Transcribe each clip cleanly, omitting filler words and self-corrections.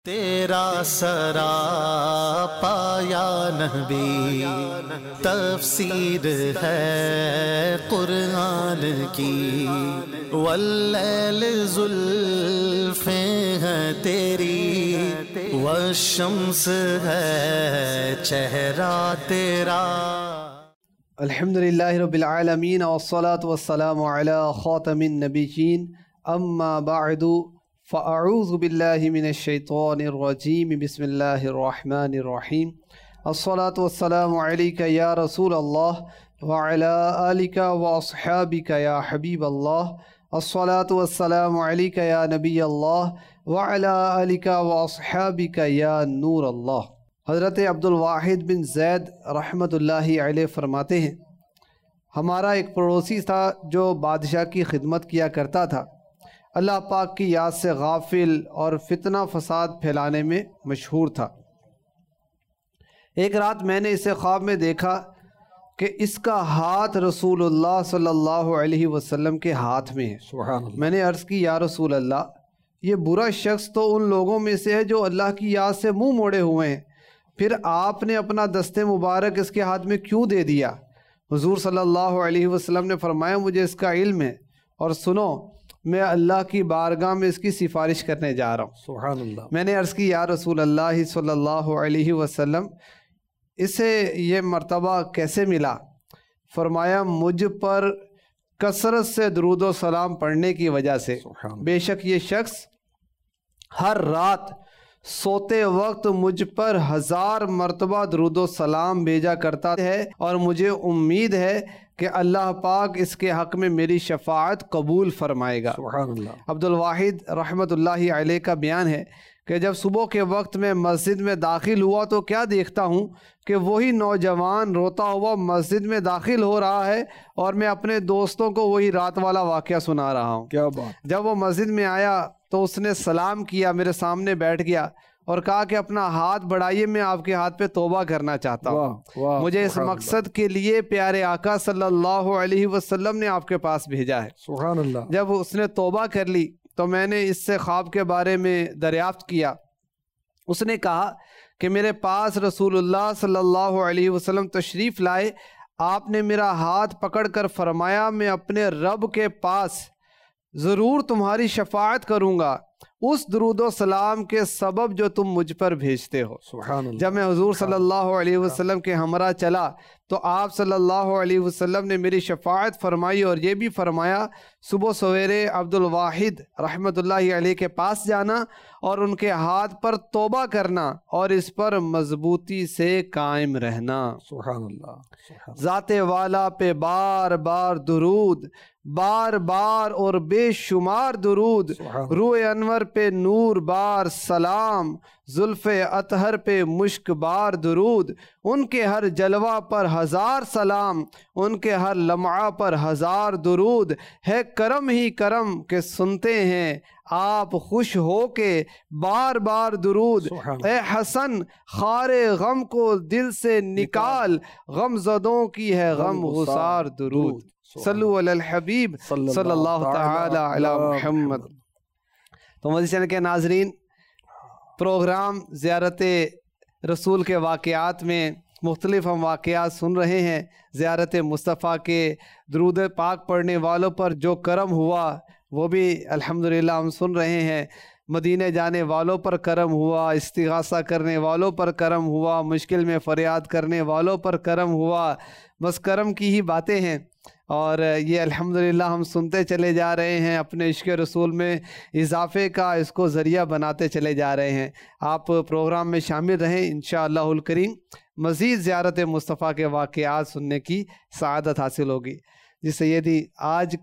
تیرا سراپا یا نبی تفسیر ہے قرآن کی، واللیل زلفیں ہیں تیری، والشمس ہے چہرہ تیرا۔ الحمدللہ رب العالمین والصلاة والسلام علی خاتم النبیین، اما بعد فاعوذ باللہ من الشیطان الرجیم، بسم اللہ الرحمن الرحیم۔ الصلاة والسلام علیک یا رسول اللہ وعلی آلک واصحابک یا حبیب اللہ۔ الصلاة والسلام علیک یا نبی اللہ وعلی آلک واصحابک یا نور اللہ۔ حضرت عبدالواحد بن زید رحمۃ اللہ علیہ فرماتے ہیں، ہمارا ایک پڑوسی تھا جو بادشاہ کی خدمت کیا کرتا تھا، اللہ پاک کی یاد سے غافل اور فتنہ فساد پھیلانے میں مشہور تھا۔ ایک رات میں نے اسے خواب میں دیکھا کہ اس کا ہاتھ رسول اللہ صلی اللہ علیہ وسلم کے ہاتھ میں ہے۔ سبحان اللہ۔ میں نے عرض کی، یا رسول اللہ، یہ برا شخص تو ان لوگوں میں سے ہے جو اللہ کی یاد سے منہ موڑے ہوئے ہیں، پھر آپ نے اپنا دست مبارک اس کے ہاتھ میں کیوں دے دیا؟ حضور صلی اللہ علیہ وسلم نے فرمایا، مجھے اس کا علم ہے، اور سنو، میں اللہ کی بارگاہ میں اس کی سفارش کرنے جا رہا ہوں۔ سبحان اللہ۔ میں نے عرض کی، یا رسول اللہ صلی اللہ علیہ وسلم، اسے یہ مرتبہ کیسے ملا؟ فرمایا، مجھ پر کثرت سے درود و سلام پڑھنے کی وجہ سے۔ بے شک یہ شخص ہر رات سوتے وقت مجھ پر 1000 مرتبہ درود و سلام بھیجا کرتا ہے، اور مجھے امید ہے کہ اللہ پاک اس کے حق میں میری شفاعت قبول فرمائے گا۔ سبحان اللہ۔ عبدالواحد رحمۃ اللہ علیہ کا بیان ہے کہ جب صبح کے وقت میں مسجد میں داخل ہوا تو کیا دیکھتا ہوں کہ وہی نوجوان روتا ہوا مسجد میں داخل ہو رہا ہے، اور میں اپنے دوستوں کو وہی رات والا واقعہ سنا رہا ہوں۔ کیا بات۔ جب وہ مسجد میں آیا تو اس نے سلام کیا، میرے سامنے بیٹھ گیا اور کہا کہ اپنا ہاتھ بڑھائیے، میں آپ کے ہاتھ پہ توبہ کرنا چاہتا ہوں، مجھے اس مقصد کے لیے پیارے آقا صلی اللہ علیہ وسلم نے آپ کے پاس بھیجا ہے۔ سبحان اللہ۔ جب اس نے توبہ کر لی تو میں نے اس سے خواب کے بارے میں دریافت کیا۔ اس نے کہا کہ میرے پاس رسول اللہ صلی اللہ علیہ وسلم تشریف لائے، آپ نے میرا ہاتھ پکڑ کر فرمایا، میں اپنے رب کے پاس ضرور تمہاری شفاعت کروں گا اس درود و سلام کے سبب جو تم مجھ پر بھیجتے ہو۔ سبحان اللہ۔ جب میں حضور صلی اللہ علیہ وسلم کے ہمراہ چلا تو آپ صلی اللہ علیہ وسلم نے میری شفاعت فرمائی، اور یہ بھی فرمایا، صبح سویرے عبدالواحد رحمۃ اللہ علیہ کے پاس جانا اور ان کے ہاتھ پر توبہ کرنا اور اس پر مضبوطی سے قائم رہنا۔ سبحان اللہ۔ ذات والا پہ بار بار درود، بار بار اور بے شمار درود، روح انور پہ نور بار سلام، زلف اطہر پہ مشک بار درود، ان کے ہر جلوہ پر 1000 سلام، ان کے ہر لمعہ پر 1000 درود، ہے کرم ہی کرم کہ سنتے ہیں آپ خوش ہو کے بار بار درود، اے حسن خار غم کو دل سے نکال، غم زدوں کی ہے غم گسار درود۔ صلو علی الحبیب صلی اللہ تعالی علی محمد۔ تو مدنی چینل کے ناظرین، پروگرام زیارت رسول کے واقعات میں مختلف ہم واقعات سن رہے ہیں۔ زیارت مصطفیٰ کے درود پاک پڑھنے والوں پر جو کرم ہوا وہ بھی الحمدللہ ہم سن رہے ہیں۔ مدینے جانے والوں پر کرم ہوا، استغاثہ کرنے والوں پر کرم ہوا، مشکل میں فریاد کرنے والوں پر کرم ہوا، بس کرم کی ہی باتیں ہیں، اور یہ الحمدللہ ہم سنتے چلے جا رہے ہیں، اپنے عشق رسول میں اضافے کا اس کو ذریعہ بناتے چلے جا رہے ہیں۔ آپ پروگرام میں شامل رہیں، انشاءاللہ الکریم مزید زیارت مصطفیٰ کے واقعات سننے کی سعادت حاصل ہوگی۔ جی سیدی، آج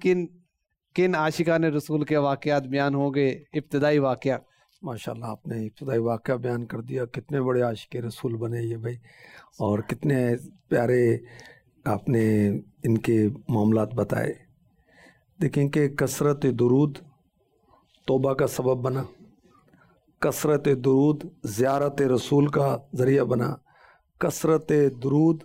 کن عاشقان رسول کے واقعات بیان ہوں گے؟ ابتدائی واقعہ۔ ماشاءاللہ، آپ نے ابتدائی واقعہ بیان کر دیا، کتنے بڑے عاشق رسول بنے یہ بھائی، اور کتنے پیارے آپ نے ان کے معاملات بتائے۔ دیکھیں کہ کثرت درود توبہ کا سبب بنا، کثرت درود زیارت رسول کا ذریعہ بنا، کثرت درود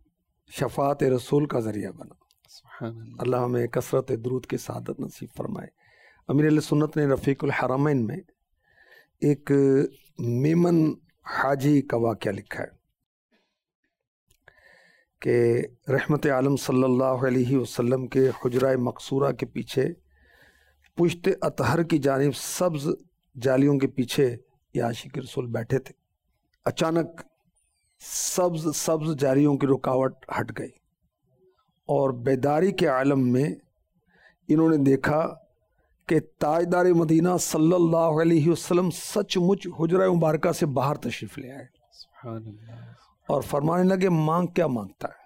شفاعت رسول کا ذریعہ بنا۔ سبحان اللہ۔ اللہ ہمیں کثرت درود کی سعادت نصیب فرمائے۔ امیر علیہ سنت نے رفیق الحرمین میں ایک میمن حاجی کا واقعہ لکھا ہے کہ رحمت عالم صلی اللہ علیہ وسلم کے حجرہ مقصورہ کے پیچھے پشت اطہر کی جانب سبز جالیوں کے پیچھے یہ عاشق رسول بیٹھے تھے. اچانک سبز جالیوں کی رکاوٹ ہٹ گئی اور بیداری کے عالم میں انہوں نے دیکھا کہ تاجدار مدینہ صلی اللہ علیہ وسلم سچ مچ حجرہ مبارکہ سے باہر تشریف لے آئے. سبحان اللہ. اور فرمانے لگے مانگ کیا مانگتا ہے؟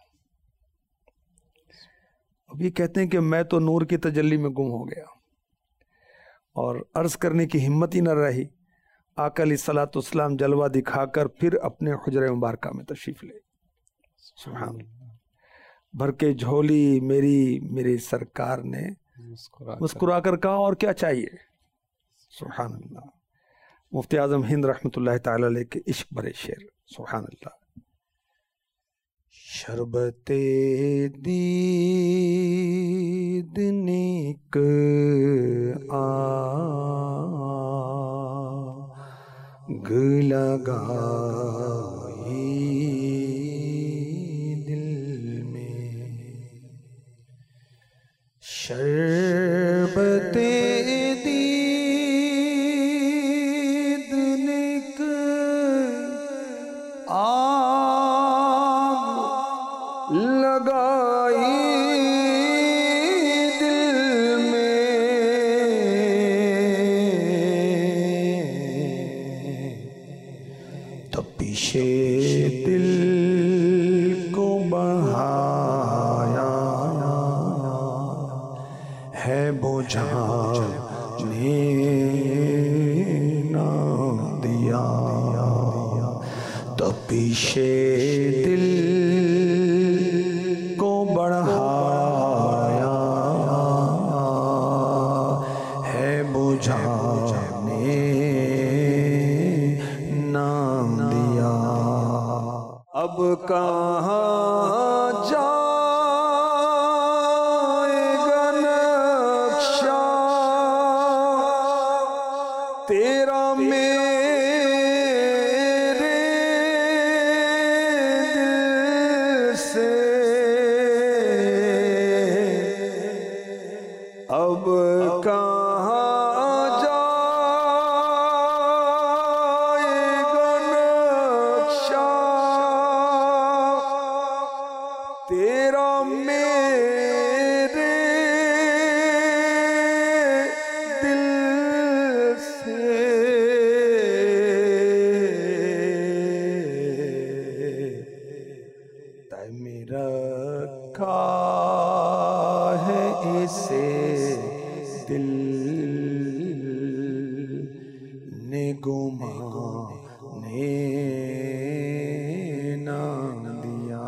اب یہ کہتے ہیں کہ میں تو نور کی تجلی میں گم ہو گیا اور عرض کرنے کی ہمت ہی نہ رہی. آقا علیہ الصلوۃ والسلام جلوہ دکھا کر پھر اپنے حجرہ مبارکہ میں تشریف لے. سبحان اللہ. بھر کے جھولی میری سرکار نے مسکرا کر کہا اور کیا چاہیے. سبحان اللہ. مفتی اعظم ہند رحمۃ اللہ تعالی علیہ کے عشق بھرے شعر. سبحان اللہ. شربت دید نیک آگ لگائی دل میں. شربت دید نیک آگ لگائی دل میں. تپش دل کو بڑھایا ہے بجھانے نہ دیا. تپش دل کو بڑھایا ہے بجھانے نہ دیا. اب کہاں جائے گا نقشہ تیرا میرے دل سے. اب کہاں جائے گا نقشہ تیرا میرے دل سے. میرا رکھا ہے اسے دل نے گمانے نہ دیا.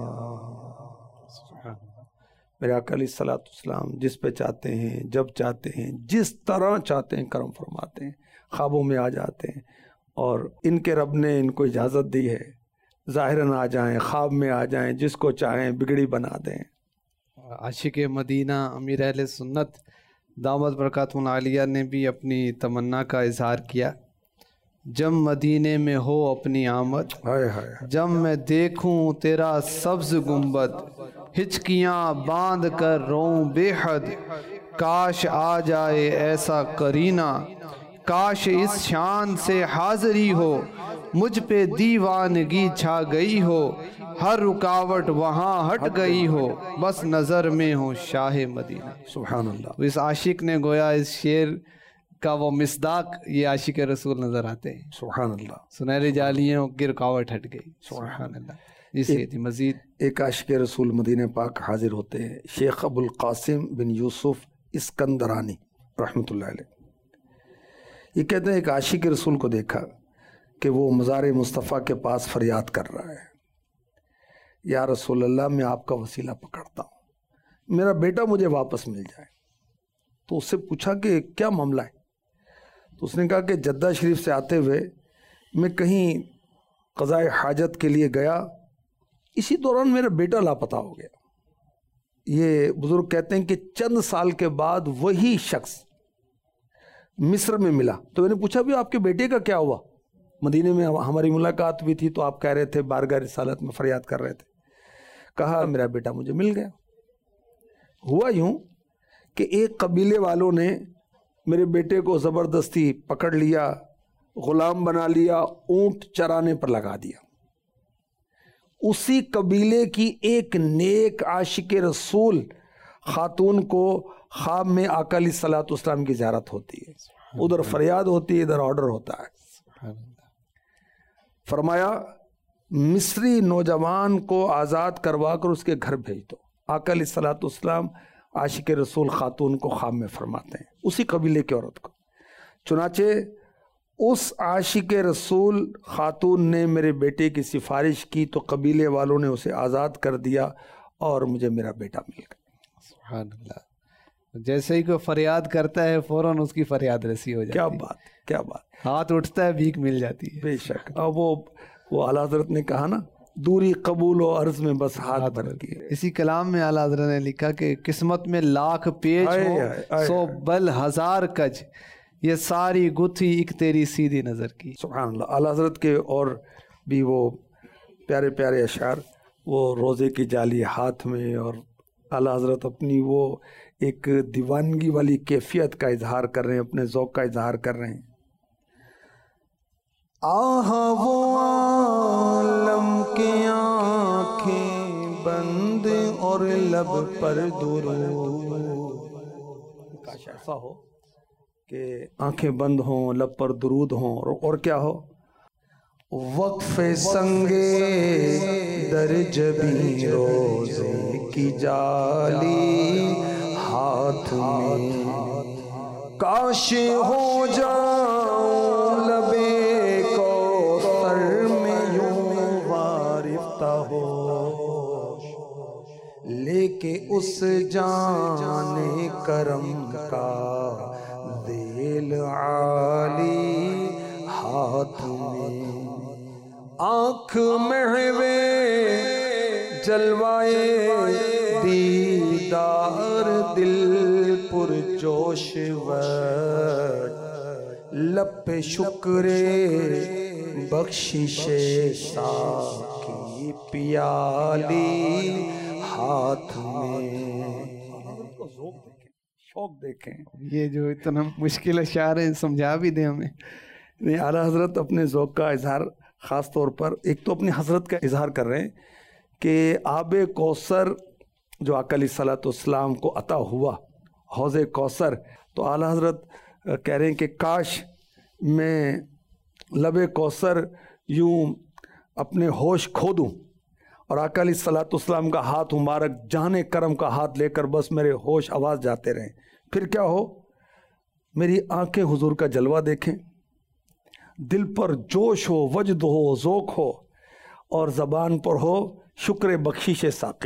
میرے آقا علیہ الصلوۃ والسلام جس پہ چاہتے ہیں، جب چاہتے ہیں، جس طرح چاہتے ہیں کرم فرماتے ہیں. خوابوں میں آ جاتے ہیں اور ان کے رب نے ان کو اجازت دی ہے ظاہراً آ جائیں، خواب میں آ جائیں، جس کو چاہیں بگڑی بنا دیں. عاشق مدینہ امیر اہل سنت دامت برکاتہ عالیہ نے بھی اپنی تمنا کا اظہار کیا. جب مدینے میں ہو اپنی آمد، جب میں دیکھوں تیرا سبز گنبد، ہچکیاں باندھ کر روؤں بے حد. کاش آ جائے ایسا کرینہ، کاش اس شان سے حاضری ہو. مجھ پہ دیوانگی چھا گئی ہو، ہر رکاوٹ وہاں ہٹ گئی ہو. بس نظر میں ہو شاہ مدینہ. سبحان اللہ. اس عاشق نے گویا اس شعر کا وہ مصداق یہ عاشق رسول نظر آتے ہیں. سبحان اللہ. سنہری جالیوں کی رکاوٹ ہٹ گئی. سبحان اللہ. اسی مزید ایک عاشق رسول مدینہ پاک حاضر ہوتے ہیں، شیخ ابو القاسم بن یوسف اسکندرانی رحمۃ اللہ علیہ. یہ کہتے ہیں ایک عاشق رسول کو دیکھا کہ وہ مزار مصطفیٰ کے پاس فریاد کر رہا ہے، یا رسول اللہ میں آپ کا وسیلہ پکڑتا ہوں، میرا بیٹا مجھے واپس مل جائے. تو اس سے پوچھا کہ کیا معاملہ ہے؟ تو اس نے کہا کہ جدہ شریف سے آتے ہوئے میں کہیں قضاء حاجت کے لیے گیا، اسی دوران میرا بیٹا لاپتہ ہو گیا. یہ بزرگ کہتے ہیں کہ چند سال کے بعد وہی شخص مصر میں ملا. تو میں نے پوچھا بھی آپ کے بیٹے کا کیا ہوا؟ مدینے میں ہماری ملاقات ہوئی تھی تو آپ کہہ رہے تھے بارگاہ رسالت میں فریاد کر رہے تھے. کہا میرا بیٹا مجھے مل گیا. ہوا یوں کہ ایک قبیلے والوں نے میرے بیٹے کو زبردستی پکڑ لیا, غلام بنا لیا, اونٹ چرانے پر لگا دیا. اسی قبیلے کی ایک نیک عاشق رسول خاتون کو خواب میں آقا علیہ الصلوۃ والسلام کی زیارت ہوتی ہے. ادھر فریاد ہوتی ہے, ادھر آرڈر ہوتا ہے. فرمایا مصری نوجوان کو آزاد کروا کر اس کے گھر بھیج دو. آقا علیہ الصلوۃ والسلام عاشق رسول خاتون کو خواب میں فرماتے ہیں, اسی قبیلے کی عورت کو. چنانچہ اس عاشق رسول خاتون نے میرے بیٹے کی سفارش کی تو قبیلے والوں نے اسے آزاد کر دیا اور مجھے میرا بیٹا مل گیا. سبحان اللہ. جیسے ہی کوئی فریاد کرتا ہے فوراً اس کی فریاد رسی ہو جاتی ہے. کیا بات, کیا بات. ہاتھ اٹھتا ہے بھیک مل جاتی ہے. بے شک. اور وہ اعلیٰ حضرت نے کہا نا, دوری قبول و عرض میں بس ہاتھ بھر کی. اسی کلام میں اعلیٰ حضرت نے لکھا کہ قسمت میں لاکھ پیچ ہو سو بل ہزار کج, یہ ساری گتھی ایک تیری سیدھی نظر کی. سبحان اللہ. اعلیٰ حضرت کے اور بھی وہ پیارے پیارے اشعار, وہ روزے کی جالی ہاتھ میں, اور اعلیٰ حضرت اپنی وہ ایک دیوانگی والی کیفیت کا اظہار کر رہے ہیں, اپنے ذوق کا اظہار کر رہے ہیں. آہا وہ عالم کے آنکھیں بند اور لب پر درود. کاش ایسا ہو کہ آنکھیں بند ہوں, لب پر درود ہوں, اور کیا ہو, وقف سنگے در جبیں روزے کی جالی ہاتھ میں. کاش ہو جاؤں لبے کو سر میں یوں وارفتہ ہو, لے کے اس جان کرم کا ذیل عالی ہاتھ میں. آنکھ محوے جلوائے دیدار دل پر جوش وٹ, لب پہ شکر بخشش ساقی پیالی ہاتھ میں. شوق دیکھیں. یہ جو اتنا مشکل اشعار ہیں سمجھا بھی دیں ہمیں. اعلیٰ حضرت اپنے ذوق کا اظہار خاص طور پر ایک تو اپنی حضرت کا اظہار کر رہے ہیں کہ آب کوثر جو آقا علیہ الصلوۃ والسلام کو عطا ہوا, حوض کوثر, تو اعلیٰ حضرت کہہ رہے ہیں کہ کاش میں لب کوثر یوں اپنے ہوش کھو دوں اور آقا علیہ الصلوۃ والسلام کا ہاتھ مبارک جان کرم کا ہاتھ لے کر بس میرے ہوش آواز جاتے رہیں. پھر کیا ہو, میری آنکھیں حضور کا جلوہ دیکھیں, دل پر جوش ہو, وجد ہو, ذوق ہو, اور زبان پر ہو شکر بخشش ساقی.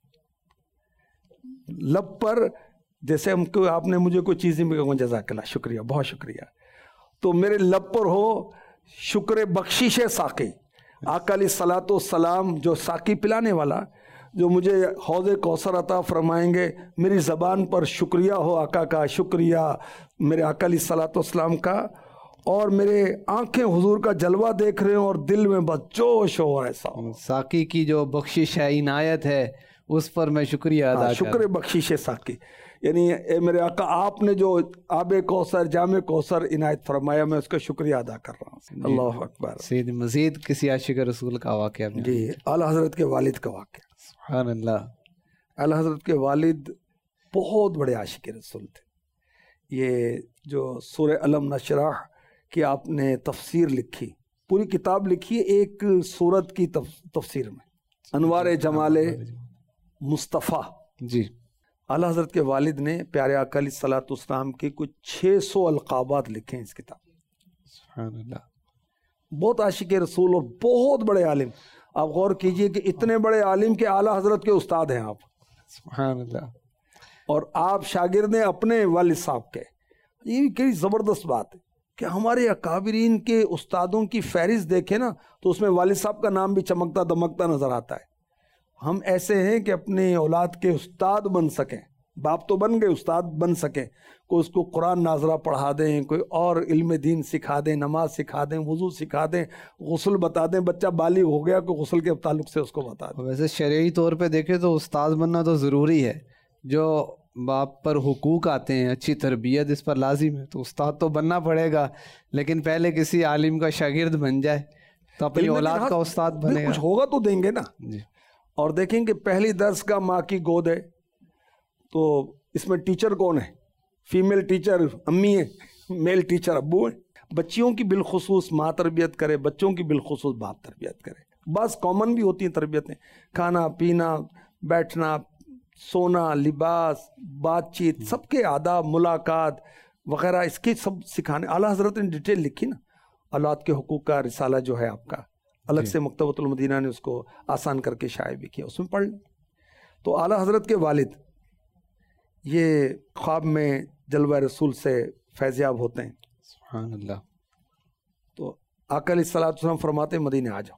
لب پر جیسے ہم کو آپ نے مجھے کوئی چیز نہیں کہا جزاک اللہ, شکریہ, بہت شکریہ, تو میرے لب پر ہو شکر بخشش ساقی. آقا علیہ الصلوۃ والسلام جو ساقی پلانے والا, جو مجھے حوض کوثر عطا فرمائیں گے, میری زبان پر شکریہ ہو آقا کا, شکریہ میرے آقا علیہ الصلوۃ والسلام کا, اور میرے آنکھیں حضور کا جلوہ دیکھ رہے ہوں اور دل میں بس جوش ہو. ایسا ساقی کی جو بخشش ہے, عنایت ہے, اس پر میں شکریہ ادا کروں. شکر بخشش ساقی, یعنی اے میرے آقا آپ نے جو آب کوثر جام کوثر عنایت فرمایا, میں اس کا شکریہ ادا کر رہا ہوں. اللہ اکبر. سید مزید کسی عاشق رسول کا واقعہ؟ جی, اعلیٰ حضرت کے والد کا واقعہ. سبحان اللہ. اعلیٰ حضرت کے والد بہت بڑے عاشق رسول تھے. یہ جو سورہ علم نشرح کہ آپ نے تفسیر لکھی, پوری کتاب لکھی ہے ایک سورت کی تفسیر میں, انوار جمال مصطفیٰ. جی, اعلیٰ حضرت کے والد نے پیارے آقا علیہ الصلوۃ والسلام کے کچھ 600 القابات لکھے ہیں اس کتاب. سبحان اللہ. بہت عاشق رسول اور بہت بڑے عالم. آپ غور کیجئے کہ اتنے بڑے عالم کے اعلیٰ حضرت کے استاد ہیں آپ. سبحان اللہ. اور آپ شاگرد ہیں اپنے والد صاحب کے. یہ بھی کئی زبردست بات ہے کہ ہمارے اکابرین کے استادوں کی فہرست دیکھیں نا تو اس میں والد صاحب کا نام بھی چمکتا دمکتا نظر آتا ہے. ہم ایسے ہیں کہ اپنے اولاد کے استاد بن سکیں, باپ تو بن گئے, استاد بن سکیں, کوئی اس کو قرآن ناظرہ پڑھا دیں, کوئی اور علم دین سکھا دیں, نماز سکھا دیں, وضو سکھا دیں, غسل بتا دیں, بچہ بالغ ہو گیا کہ غسل کے تعلق سے اس کو بتا دیں. ویسے شرعی طور پہ دیکھیں تو استاد بننا تو ضروری ہے, جو باپ پر حقوق آتے ہیں, اچھی تربیت اس پر لازم ہے, تو استاد تو بننا پڑے گا, لیکن پہلے کسی عالم کا شاگرد بن جائے تو اپنی اولاد کا استاد بنے گا. کچھ ہوگا تو دیں گے نا جی. اور دیکھیں کہ پہلی درس کا ماں کی گود ہے, تو اس میں ٹیچر کون ہے؟ فیمیل ٹیچر امی ہے, میل ٹیچر ابو ہے. بچیوں کی بالخصوص ماں تربیت کرے, بچوں کی بالخصوص باپ تربیت کرے. بعض کامن بھی ہوتی ہیں تربیتیں, کھانا پینا, بیٹھنا, سونا, لباس, بات چیت, سب کے آداب, ملاقات وغیرہ, اس کے سب سکھانے. اعلیٰ حضرت نے ڈیٹیل لکھی نا, اولاد کے حقوق کا رسالہ جو ہے آپ کا, الگ سے مکتبۃ المدینہ نے اس کو آسان کر کے شائع بھی کیا, اس میں پڑھ لیں. تو اعلیٰ حضرت کے والد یہ خواب میں جلوہ رسول سے فیض یاب ہوتے ہیں. سبحان اللہ. تو آقا علیہ الصلوۃ والسلام فرماتے ہیں مدینے آ جاؤ,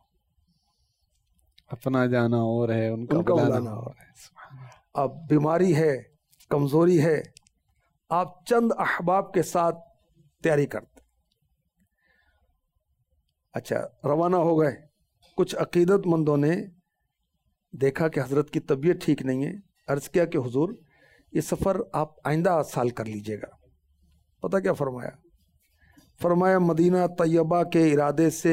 اپنا جانا اور ہے, ان کا بلانا اور ہے. اب بیماری ہے, کمزوری ہے, آپ چند احباب کے ساتھ تیاری کرتے. اچھا, روانہ ہو گئے. کچھ عقیدت مندوں نے دیکھا کہ حضرت کی طبیعت ٹھیک نہیں ہے, عرض کیا کہ حضور یہ سفر آپ آئندہ سال کر لیجئے گا. پتہ کیا فرمایا؟ فرمایا مدینہ طیبہ کے ارادے سے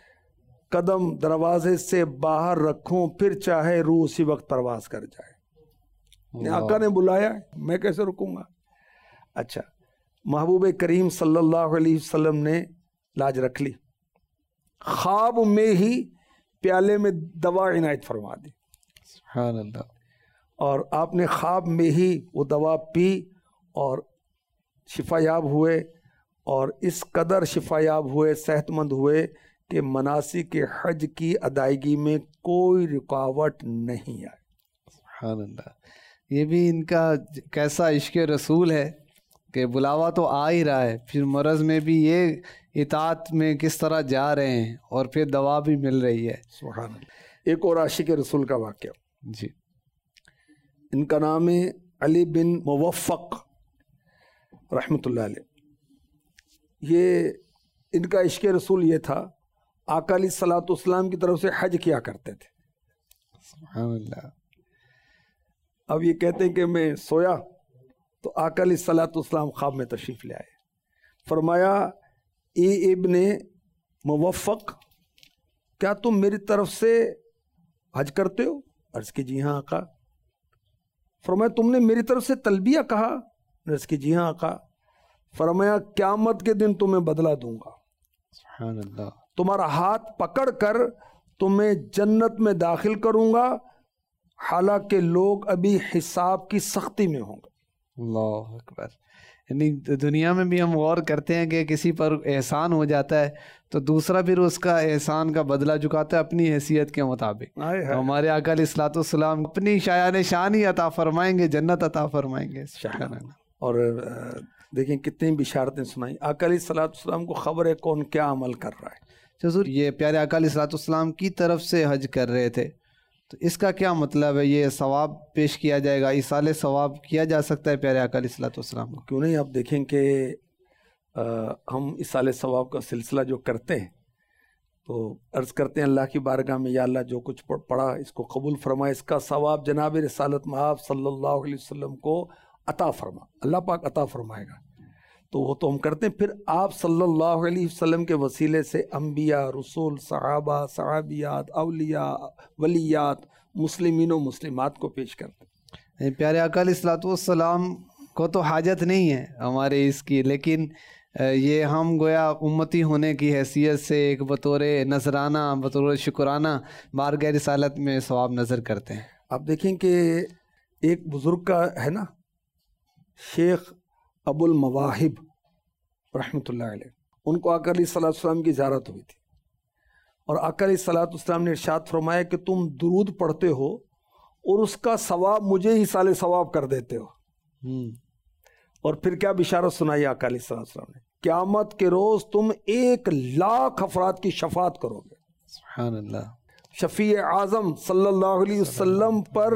قدم دروازے سے باہر رکھوں, پھر چاہے روح اسی وقت پرواز کر جائے. آقا نے بلایا, میں کیسے رکوں گا؟ اچھا, محبوب کریم صلی اللہ علیہ وسلم نے لاج رکھ لی, خواب میں ہی پیالے میں دوا عنایت فرما دی. سبحان اللہ. اور آپ نے خواب میں ہی وہ دوا پی اور شفا یاب ہوئے, اور اس قدر شفا یاب ہوئے, صحت مند ہوئے کہ مناسک حج کی ادائیگی میں کوئی رکاوٹ نہیں آئی. سبحان اللہ. یہ بھی ان کا کیسا عشق رسول ہے کہ بلاوا تو آ ہی رہا ہے, پھر مرض میں بھی یہ اطاعت میں کس طرح جا رہے ہیں, اور پھر دوا بھی مل رہی ہے. سبحان اللہ. ایک اور عاشق رسول کا واقعہ. جی. ان کا نام ہے علی بن موفق رحمۃ اللہ علیہ. یہ ان کا عشق رسول یہ تھا, آقا علیہ الصلوۃ والسلام کی طرف سے حج کیا کرتے تھے. سبحان اللہ. اب یہ کہتے ہیں کہ میں سویا تو آقا علیہ الصلوۃ والسلام خواب میں تشریف لے آئے. فرمایا اے ابن موفق, کیا تم میری طرف سے حج کرتے ہو؟ عرض کی جی ہاں آقا. فرمایا تم نے میری طرف سے تلبیہ کہا؟ عرض کی جی ہاں آقا. فرمایا قیامت کے دن تمہیں بدلہ دوں گا, سبحان اللہ. تمہارا ہاتھ پکڑ کر تمہیں جنت میں داخل کروں گا, حالانکہ لوگ ابھی حساب کی سختی میں ہوں گے. اللہ اکبر. یعنی دنیا میں بھی ہم غور کرتے ہیں کہ کسی پر احسان ہو جاتا ہے تو دوسرا پھر اس کا احسان کا بدلہ چکاتا ہے اپنی حیثیت کے مطابق. تو ہمارے آقا علیہ الصلوۃ والسلام اپنی شایان شان ہی عطا فرمائیں گے, جنت عطا فرمائیں گے. اور دیکھیں کتنی بشارتیں سنائیں. آقا علیہ الصلوۃ والسلام کو خبر ہے کون کیا عمل کر رہا ہے. حضور یہ پیارے آقا علیہ الصلوۃ والسلام کی طرف سے حج کر رہے تھے, تو اس کا کیا مطلب ہے؟ یہ ثواب پیش کیا جائے گا, ایصال ثواب کیا جا سکتا ہے پیارے آقا علیہ الصلوۃ والسلام کو؟ کیوں نہیں. آپ دیکھیں کہ ہم ایصال ثواب کا سلسلہ جو کرتے ہیں تو عرض کرتے ہیں اللہ کی بارگاہ میں, یا اللہ جو کچھ پڑھا اس کو قبول فرمائے, اس کا ثواب جناب رسالت مآب صلی اللہ علیہ وسلم کو عطا فرما. اللہ پاک عطا فرمائے گا. تو وہ تو ہم کرتے ہیں. پھر آپ صلی اللہ علیہ وسلم کے وسیلے سے انبیاء, رسول, صحابہ, صحابیات, اولیاء, ولیات, مسلمین و مسلمات کو پیش کرتے ہیں. پیارے آقا علیہ الصلوۃ والسلام کو تو حاجت نہیں ہے ہمارے اس کی, لیکن یہ ہم گویا امتی ہونے کی حیثیت سے ایک بطور نذرانہ, بطور شکرانہ بارگاہ رسالت میں ثواب نظر کرتے ہیں. آپ دیکھیں کہ ایک بزرگ کا ہے نا, شیخ ابو المواہب رحمۃ اللہ علیہ, ان کو آقا علیہ الصلوۃ والسلام کی زیارت ہوئی تھی, اور آقا علیہ الصلوۃ والسلام نے ارشاد فرمایا کہ تم درود پڑھتے ہو اور اس کا ثواب مجھے ہی سال ثواب کر دیتے ہو. اور پھر کیا بشارت سنائی آقا علیہ الصلوۃ والسلام نے, قیامت کے روز تم 1,00,000 افراد کی شفاعت کرو گے. سبحان اللہ. شفیع اعظم صلی اللہ علیہ وسلم پر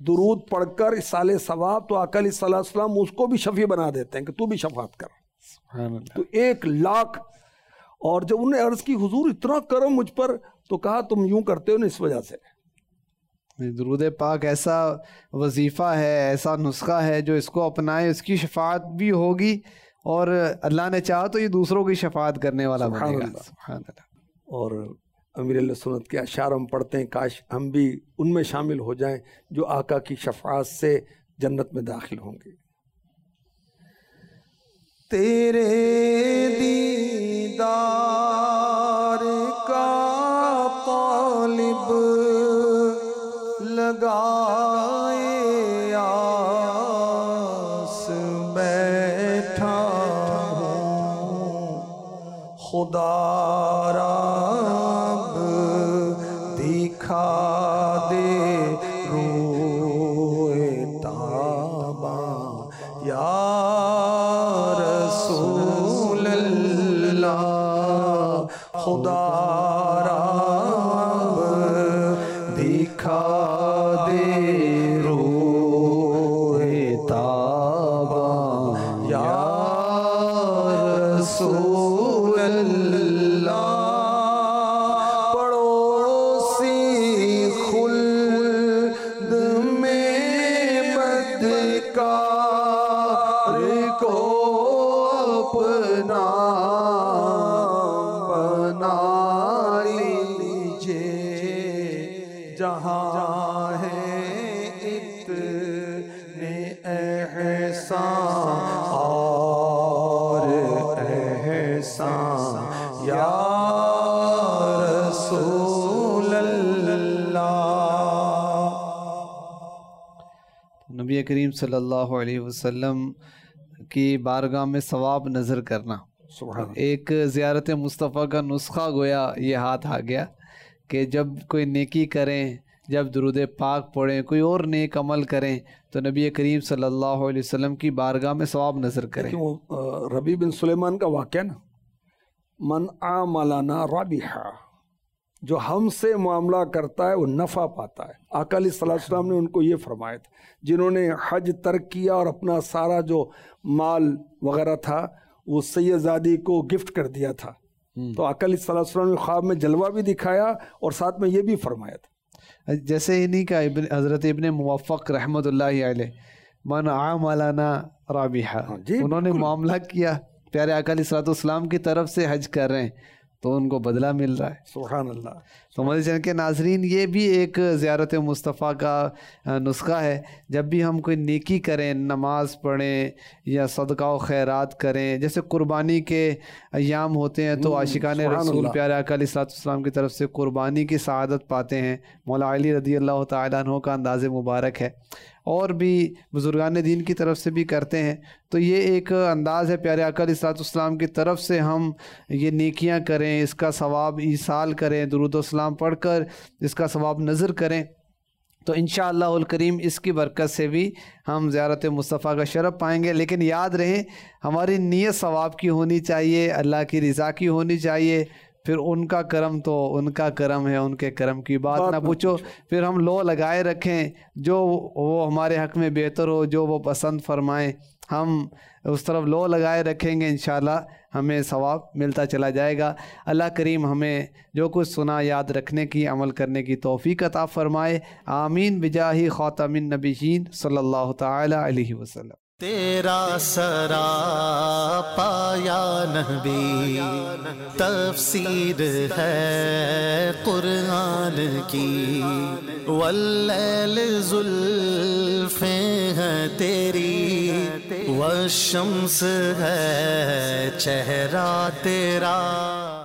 درود پڑھ کر اصال ثواب تو آقا علیہ السلام اس کو بھی شفیع بنا دیتے ہیں کہ تو بھی شفاعت کر. تو 1,00,000. اور جب انہوں نے عرض کی حضور اتنا کرم مجھ پر, تو کہا تم یوں کرتے ہو نا اس وجہ سے. درود پاک ایسا وظیفہ ہے, ایسا نسخہ ہے جو اس کو اپنائے اس کی شفاعت بھی ہوگی, اور اللہ نے چاہا تو یہ دوسروں کی شفاعت کرنے والا بنے گا. سبحان اللہ. اور امیر اہل سنت کے اشعار ہم پڑھتے ہیں, کاش ہم بھی ان میں شامل ہو جائیں جو آقا کی شفاعت سے جنت میں داخل ہوں گے. تیرے دیدار کا طالب لگائے آس بیٹھا ہوں, خدا رب دکھا دے روئے تاباں یا رسول اللہ, خدا رب دکھا دے روئے تاباں یا رسول اللہ. پڑوسی خلد میں بدکار کو اپنا بنا لیجیے, جہاں ہے اتنے احسان اور احسان یا رسول اللہ. نبی کریم صلی اللہ علیہ وسلم کی بارگاہ میں ثواب نظر کرنا ایک زیارت مصطفیٰ کا نسخہ گویا یہ ہاتھ آ گیا کہ جب کوئی نیکی کریں, جب درود پاک پڑھیں, کوئی اور نیک عمل کریں تو نبی کریم صلی اللہ علیہ وسلم کی بارگاہ میں ثواب نظر کریں. ربیع بن سلیمان کا واقعہ نا, من عاملنا رابحا, جو ہم سے معاملہ کرتا ہے وہ نفع پاتا ہے. آقا علیہ السلام نے ان کو یہ فرمایا تھا, جنہوں نے حج ترک کیا اور اپنا سارا جو مال وغیرہ تھا وہ سید زادی کو گفٹ کر دیا تھا, تو آقا علیہ السلام نے خواب میں جلوہ بھی دکھایا اور ساتھ میں یہ بھی فرمایا تھا. جیسے انہی کا حضرت ابن موفق رحمۃ اللہ علیہ, من عاملنا رابحا, انہوں نے معاملہ کیا, پیارے آقا علیہ السلام کی طرف سے حج کر رہے ہیں تو ان کو بدلہ مل رہا ہے. سبحان اللہ. تو مدنی چینل کے ناظرین, یہ بھی ایک زیارت مصطفیٰ کا نسخہ ہے. جب بھی ہم کوئی نیکی کریں, نماز پڑھیں یا صدقہ و خیرات کریں, جیسے قربانی کے ایام ہوتے ہیں تو عاشقان رسول پیارے آقا علیہ السلام کی طرف سے قربانی کی سعادت پاتے ہیں. مولا علی رضی اللہ تعالیٰ عنہ کا انداز مبارک ہے, اور بھی بزرگان دین کی طرف سے بھی کرتے ہیں. تو یہ ایک انداز ہے پیارے آقا علیہ السلام کی طرف سے ہم یہ نیکیاں کریں, اس کا ثواب ایصال کریں, درود و سلام پڑھ کر اس کا ثواب نظر کریں, تو انشاءاللہ الکریم اس کی برکت سے بھی ہم زیارت مصطفیٰ کا شرف پائیں گے. لیکن یاد رہے ہماری نیت ثواب کی ہونی چاہیے, اللہ کی رضا کی ہونی چاہیے. پھر ان کا کرم تو ان کا کرم ہے, ان کے کرم کی بات نہ پوچھو. پھر ہم لو لگائے رکھیں جو وہ ہمارے حق میں بہتر ہو, جو وہ پسند فرمائیں, ہم اس طرف لو لگائے رکھیں گے, انشاءاللہ ہمیں ثواب ملتا چلا جائے گا. اللہ کریم ہمیں جو کچھ سنا یاد رکھنے کی, عمل کرنے کی توفیق عطا فرمائے. آمین بجاہ خاتم النبیین صلی اللہ تعالی علیہ وسلم. تیرا سراپا یا نبی تفسیر ہے قرآن کی, واللیل زلفیں ہیں تیری, والشمس ہے چہرہ تیرا.